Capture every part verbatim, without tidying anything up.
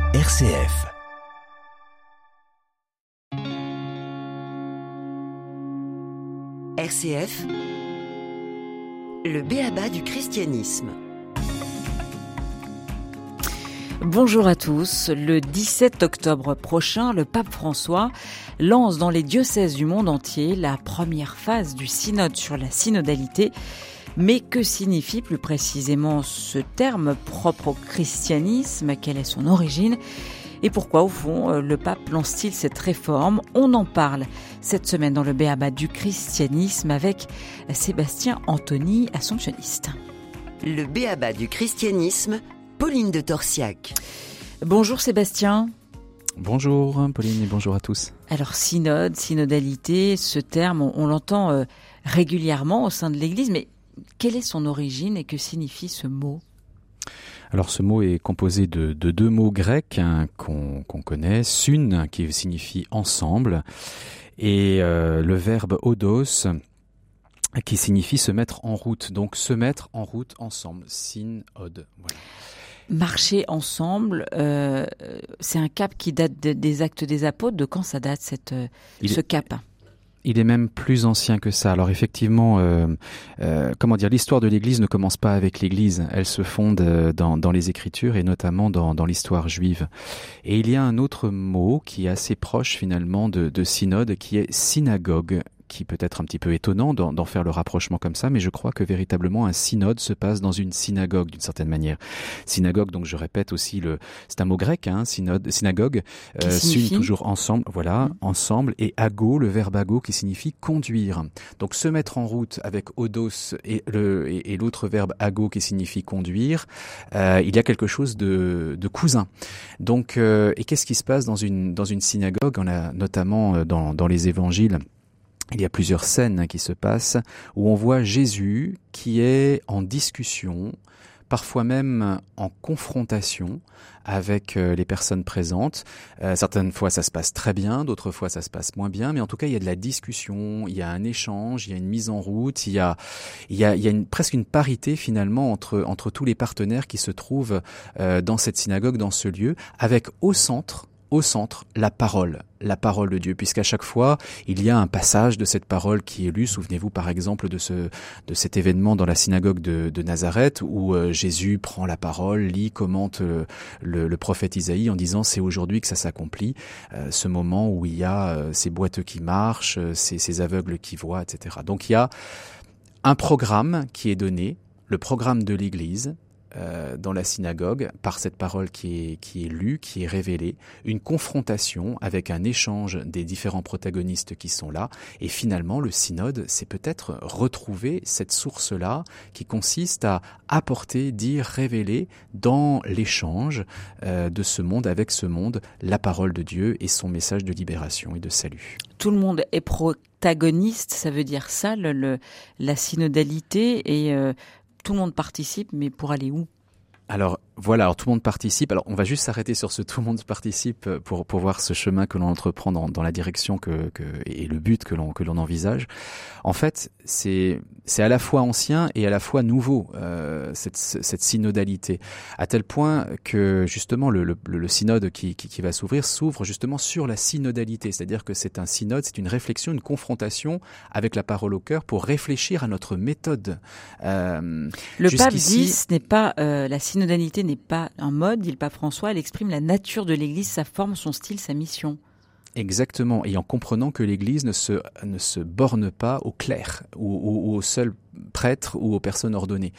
R C F. R C F, le b.a.-ba du christianisme. Bonjour à tous. Le dix-sept octobre prochain, le pape François lance dans les diocèses du monde entier la première phase du synode sur la synodalité. Mais que signifie plus précisément ce terme propre au christianisme ? Quelle est son origine ? Et pourquoi, au fond, le pape lance-t-il cette réforme ? On en parle cette semaine dans le b.a.-ba du christianisme avec Sébastien Anthony, assomptionniste. Le b.a.-ba du christianisme, Pauline de Torsiac. Bonjour Sébastien. Bonjour Pauline et bonjour à tous. Alors synode, synodalité, ce terme, on, on l'entend euh, régulièrement au sein de l'Église, mais quelle est son origine et que signifie ce mot ? Alors ce mot est composé de, de deux mots grecs hein, qu'on, qu'on connaît, sun qui signifie ensemble et euh, le verbe odos qui signifie se mettre en route, donc se mettre en route ensemble, syn, od, voilà. Marcher ensemble, euh, c'est un cap qui date de, des Actes des Apôtres. De quand ça date cette, Il ce est... cap ? Il est même plus ancien que ça. Alors effectivement, euh, euh, comment dire, l'histoire de l'Église ne commence pas avec l'Église. Elle se fonde dans, dans les Écritures et notamment dans, dans l'histoire juive. Et il y a un autre mot qui est assez proche finalement de, de synode, qui est synagogue, qui peut être un petit peu étonnant d'en, d'en faire le rapprochement comme ça, mais je crois que véritablement un synode se passe dans une synagogue d'une certaine manière. Synagogue, donc je répète aussi, le, c'est un mot grec, hein, synode, synagogue, euh, sun toujours ensemble, voilà, mmh. ensemble, et ago, le verbe ago qui signifie conduire. Donc se mettre en route avec odos et, le, et, et l'autre verbe ago qui signifie conduire, euh, il y a quelque chose de, de cousin. Donc, euh, et qu'est-ce qui se passe dans une, dans une synagogue ? On a notamment dans, dans les évangiles, il y a plusieurs scènes qui se passent où on voit Jésus qui est en discussion, parfois même en confrontation avec les personnes présentes. Euh, certaines fois ça se passe très bien, d'autres fois ça se passe moins bien, mais en tout cas il y a de la discussion, il y a un échange, il y a une mise en route, il y a, il y a, il y a une, presque une parité finalement entre, entre tous les partenaires qui se trouvent euh, dans cette synagogue, dans ce lieu, avec au centre Au centre, la parole, la parole de Dieu, puisqu'à chaque fois, il y a un passage de cette parole qui est lu. Souvenez-vous par exemple de ce de cet événement dans la synagogue de, de Nazareth où euh, Jésus prend la parole, lit, commente euh, le, le prophète Isaïe en disant c'est aujourd'hui que ça s'accomplit, euh, ce moment où il y a euh, ces boiteux qui marchent, euh, ces, ces aveugles qui voient, et cetera. Donc il y a un programme qui est donné, le programme de l'Église, Euh, dans la synagogue, par cette parole qui est, qui est lue, qui est révélée, une confrontation avec un échange des différents protagonistes qui sont là, et finalement le synode, c'est peut-être retrouver cette source-là qui consiste à apporter, dire, révéler dans l'échange euh, de ce monde avec ce monde, la parole de Dieu et son message de libération et de salut. Tout le monde est protagoniste, ça veut dire ça, le, le, la synodalité, et euh, tout le monde participe, mais pour aller où ? Alors voilà, alors tout le monde participe. Alors on va juste s'arrêter sur ce tout le monde participe pour pour voir ce chemin que l'on entreprend dans, dans la direction que que et le but que l'on que l'on envisage. En fait, c'est c'est à la fois ancien et à la fois nouveau euh, cette cette synodalité, à tel point que justement le le, le synode qui, qui qui va s'ouvrir s'ouvre justement sur la synodalité, c'est-à-dire que c'est un synode, c'est une réflexion, une confrontation avec la parole au cœur pour réfléchir à notre méthode. Euh, le pape dit ce n'est pas euh, la synodalité n'est pas un mode, dit le pape François, elle exprime la nature de l'Église, sa forme, son style, sa mission. Exactement, et en comprenant que l'Église ne se, ne se borne pas aux clercs ou, ou, ou aux seuls prêtres ou aux personnes ordonnées.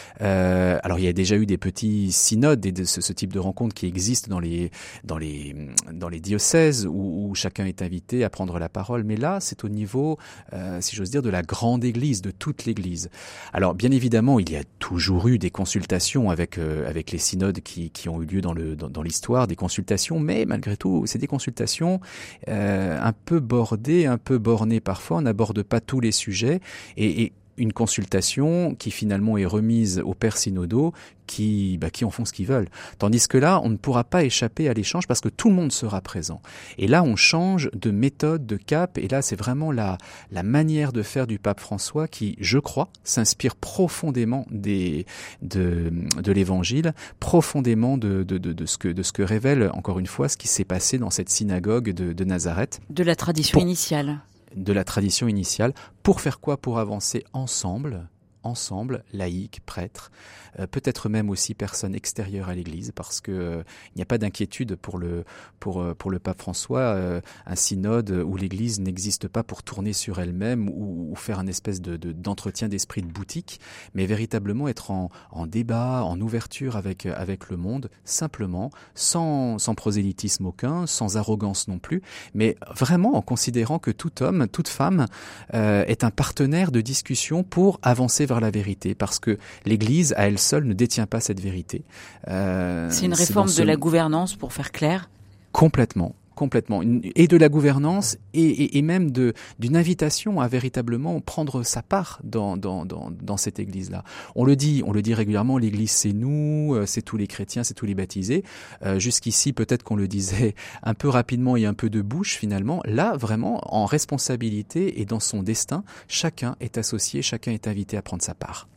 Euh, alors il y a déjà eu des petits synodes et de ce, ce type de rencontres qui existent dans les dans les dans les diocèses où, où chacun est invité à prendre la parole. Mais là, c'est au niveau, euh, si j'ose dire, de la grande Église, de toute l'Église. Alors bien évidemment, il y a toujours eu des consultations avec euh, avec les synodes qui qui ont eu lieu dans le dans, dans l'histoire, des consultations. Mais malgré tout, c'est des consultations euh, un peu bordées, un peu bornées parfois. On n'aborde pas tous les sujets et, et une consultation qui finalement est remise aux pères synodaux qui, bah, qui en font ce qu'ils veulent. Tandis que là, on ne pourra pas échapper à l'échange parce que tout le monde sera présent. Et là, on change de méthode, de cap, et là, c'est vraiment la, la manière de faire du pape François qui, je crois, s'inspire profondément des, de, de l'évangile, profondément de, de, de, de, ce que, de ce que révèle, encore une fois, ce qui s'est passé dans cette synagogue de, de Nazareth. De la tradition pour, initiale. De la tradition initiale. Pour faire quoi? Pour avancer ensemble ensemble, laïcs, prêtres, euh, peut-être même aussi personnes extérieures à l'Église, parce que euh, il n'y a pas d'inquiétude pour le pour euh, pour le pape François, euh, un synode où l'Église n'existe pas pour tourner sur elle-même ou, ou faire un espèce de, de d'entretien d'esprit de boutique, mais véritablement être en, en débat, en ouverture avec avec le monde, simplement, sans sans prosélytisme aucun, sans arrogance non plus, mais vraiment en considérant que tout homme, toute femme euh, est un partenaire de discussion pour avancer vers la vérité, parce que l'Église à elle seule ne détient pas cette vérité. Euh, c'est une réforme c'est ce... de la gouvernance, pour faire clair. Complètement. Complètement. Et de la gouvernance et, et, et même de, d'une invitation à véritablement prendre sa part dans, dans, dans, dans cette Église-là. On le dit, on le dit régulièrement, l'Église c'est nous, c'est tous les chrétiens, c'est tous les baptisés. Euh, jusqu'ici, peut-être qu'on le disait un peu rapidement et un peu de bouche finalement. Là, vraiment, en responsabilité et dans son destin, chacun est associé, chacun est invité à prendre sa part.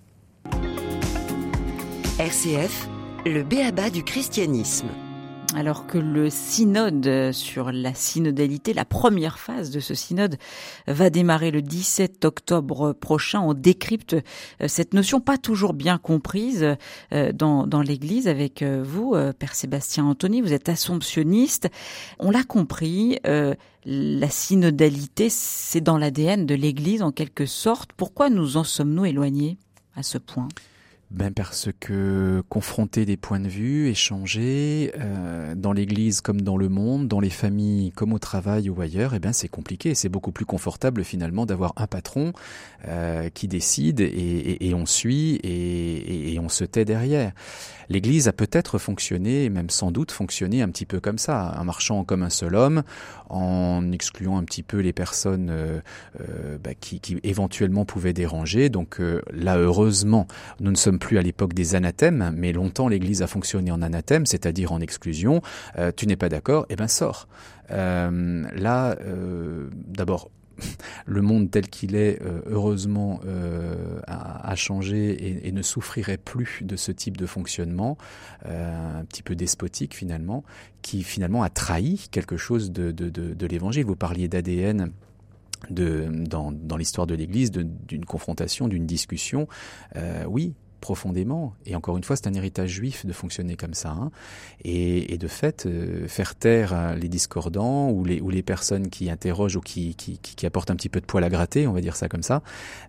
R C F, le b.a.-ba du christianisme. Alors que le synode sur la synodalité, la première phase de ce synode, va démarrer le dix-sept octobre prochain, on décrypte cette notion pas toujours bien comprise dans, dans l'Église avec vous, Père Sébastien Anthony. Vous êtes assomptionniste. On l'a compris, la synodalité, c'est dans l'A D N de l'Église en quelque sorte. Pourquoi nous en sommes-nous éloignés à ce point ? Ben parce que confronter des points de vue, échanger euh, dans l'Église comme dans le monde, dans les familles comme au travail ou ailleurs, eh ben c'est compliqué. C'est beaucoup plus confortable finalement d'avoir un patron euh, qui décide et, et, et on suit et, et, et on se tait derrière. L'Église a peut-être fonctionné, et même sans doute fonctionné un petit peu comme ça, en marchant comme un seul homme, en excluant un petit peu les personnes euh, euh, bah, qui, qui éventuellement pouvaient déranger. Donc euh, là, heureusement, nous ne sommes plus à l'époque des anathèmes, mais longtemps l'Église a fonctionné en anathème, c'est-à-dire en exclusion. Euh, tu n'es pas d'accord, eh ben sors. Euh, là, euh, d'abord, le monde tel qu'il est, euh, heureusement, euh, a, a changé et, et ne souffrirait plus de ce type de fonctionnement, euh, un petit peu despotique finalement, qui finalement a trahi quelque chose de, de, de, de l'Évangile. Vous parliez d'A D N. De, dans, dans l'histoire de l'Église, de, d'une confrontation, d'une discussion, euh, oui, profondément. Et encore une fois, c'est un héritage juif de fonctionner comme ça. Hein. Et, et de fait, euh, faire taire les discordants ou les, ou les personnes qui interrogent ou qui, qui, qui, qui apportent un petit peu de poil à gratter, on va dire ça comme ça,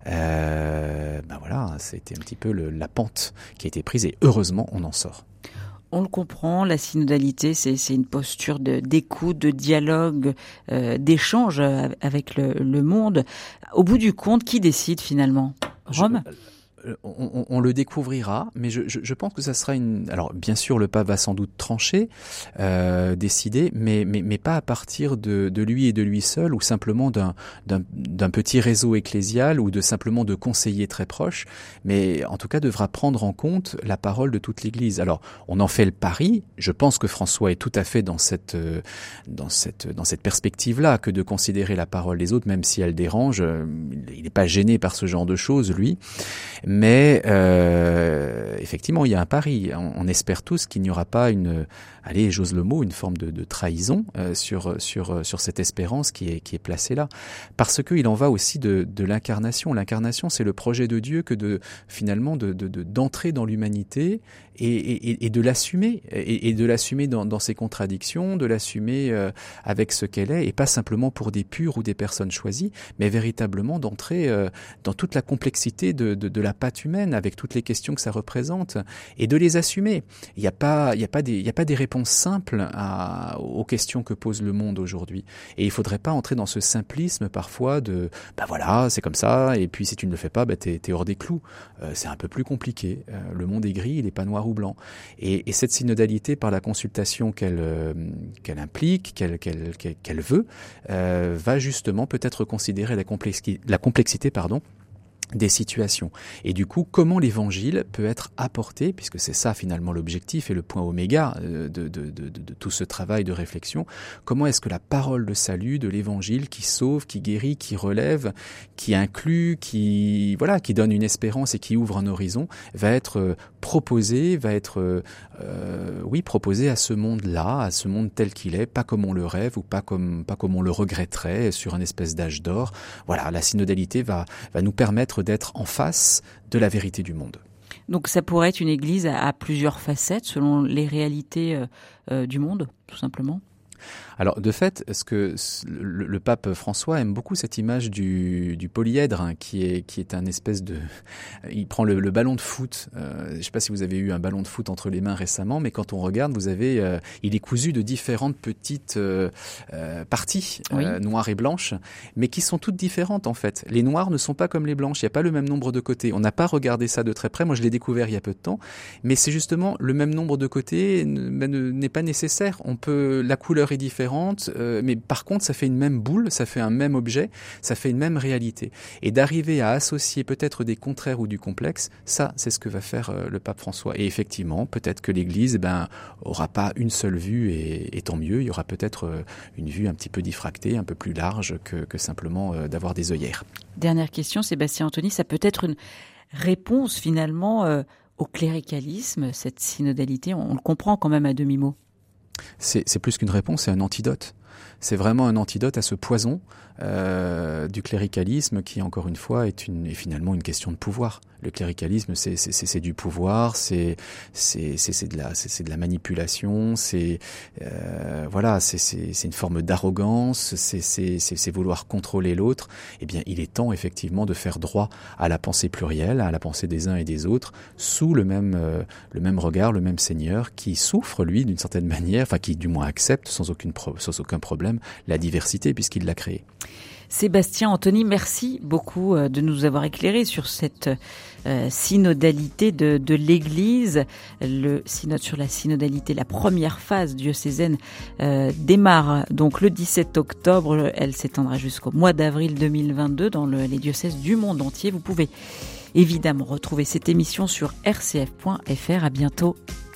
euh, ben voilà, c'était un petit peu le, la pente qui a été prise et heureusement, on en sort. On le comprend, la synodalité, c'est, c'est une posture de, d'écoute, de dialogue, euh, d'échange avec le, le monde. Au bout du compte, qui décide finalement ? Rome ? Je... On, on, on le découvrira, mais je, je, je pense que ça sera une... Alors, bien sûr, le pape va sans doute trancher, euh, décider, mais, mais, mais pas à partir de, de lui et de lui seul, ou simplement d'un, d'un, d'un petit réseau ecclésial, ou de simplement de conseillers très proches, mais en tout cas devra prendre en compte la parole de toute l'Église. Alors, on en fait le pari. Je pense que François est tout à fait dans cette, dans cette, dans cette perspective-là, que de considérer la parole des autres, même si elle dérange. Il n'est pas gêné par ce genre de choses, lui. Mais euh, effectivement, il y a un pari. On, on espère tous qu'il n'y aura pas une, allez, j'ose le mot, une forme de, de trahison euh, sur sur sur cette espérance qui est qui est placée là, parce que il en va aussi de de l'incarnation. L'incarnation, c'est le projet de Dieu que de finalement de de, de d'entrer dans l'humanité et et, et de l'assumer et, et de l'assumer dans dans ses contradictions, de l'assumer euh, avec ce qu'elle est, et pas simplement pour des purs ou des personnes choisies, mais véritablement d'entrer euh, dans toute la complexité de de, de la patte humaine, avec toutes les questions que ça représente, et de les assumer. Il n'y a pas, il y a pas des, il y a pas des réponses simples à, aux questions que pose le monde aujourd'hui. Et il faudrait pas entrer dans ce simplisme parfois de, bah voilà, c'est comme ça, et puis si tu ne le fais pas, bah t'es, t'es hors des clous. Euh, c'est un peu plus compliqué. Euh, le monde est gris, il n'est pas noir ou blanc. Et, et cette synodalité, par la consultation qu'elle, euh, qu'elle implique, qu'elle, qu'elle, qu'elle, qu'elle veut, euh, va justement peut-être considérer la complexité, la complexité, pardon, des situations. Et du coup, comment l'évangile peut être apporté, puisque c'est ça finalement l'objectif et le point oméga de, de, de, de, de tout ce travail de réflexion, comment est-ce que la parole de salut de l'évangile qui sauve, qui guérit, qui relève, qui inclut, qui, voilà, qui donne une espérance et qui ouvre un horizon, va être proposée, va être, euh, oui, proposée à ce monde-là, à ce monde tel qu'il est, pas comme on le rêve ou pas comme, pas comme on le regretterait sur un espèce d'âge d'or. Voilà, la synodalité va, va nous permettre d'être en face de la vérité du monde. Donc ça pourrait être une église à, à plusieurs facettes selon les réalités euh, euh, du monde, tout simplement. Alors, de fait, ce que le, le pape François aime beaucoup cette image du, du polyèdre, hein, qui est qui est un espèce de, il prend le, le ballon de foot. Euh, je ne sais pas si vous avez eu un ballon de foot entre les mains récemment, mais quand on regarde, vous avez, euh, il est cousu de différentes petites euh, euh, parties oui. euh, noires et blanches, mais qui sont toutes différentes en fait. Les noires ne sont pas comme les blanches. Il n'y a pas le même nombre de côtés. On n'a pas regardé ça de très près. Moi, je l'ai découvert il y a peu de temps, mais c'est justement le même nombre de côtés n'est pas nécessaire. On peut, la couleur est différente. Euh, mais par contre, ça fait une même boule, ça fait un même objet, ça fait une même réalité. Et d'arriver à associer peut-être des contraires ou du complexe, ça, c'est ce que va faire euh, le pape François. Et effectivement, peut-être que l'Église, eh ben, aura pas une seule vue, et, et tant mieux. Il y aura peut-être euh, une vue un petit peu diffractée, un peu plus large que, que simplement euh, d'avoir des œillères. Dernière question, Sébastien Anthony, ça peut être une réponse finalement euh, au cléricalisme, cette synodalité. On, on le comprend quand même à demi-mot. C'est, c'est plus qu'une réponse, c'est un antidote. C'est vraiment un antidote à ce poison euh, du cléricalisme qui, encore une fois, est, une, est finalement une question de pouvoir. Le cléricalisme, c'est, c'est, c'est, c'est du pouvoir, c'est, c'est, c'est, c'est, de, la, c'est, c'est de la manipulation, c'est, euh, voilà, c'est, c'est, c'est une forme d'arrogance, c'est, c'est, c'est, c'est vouloir contrôler l'autre. Eh bien, il est temps, effectivement, de faire droit à la pensée plurielle, à la pensée des uns et des autres, sous le même, euh, le même regard, le même Seigneur, qui souffre, lui, d'une certaine manière, enfin, qui, du moins, accepte, sans, aucune pro- sans aucun problème, la diversité, puisqu'il l'a créée. Sébastien Anthony, merci beaucoup de nous avoir éclairé sur cette euh, synodalité de, de l'Église. Le synode sur la synodalité, la première phase diocésaine, euh, démarre donc le dix-sept octobre. Elle s'étendra jusqu'au mois d'avril deux mille vingt-deux dans le, les diocèses du monde entier. Vous pouvez évidemment retrouver cette émission sur r c f point f r. À bientôt.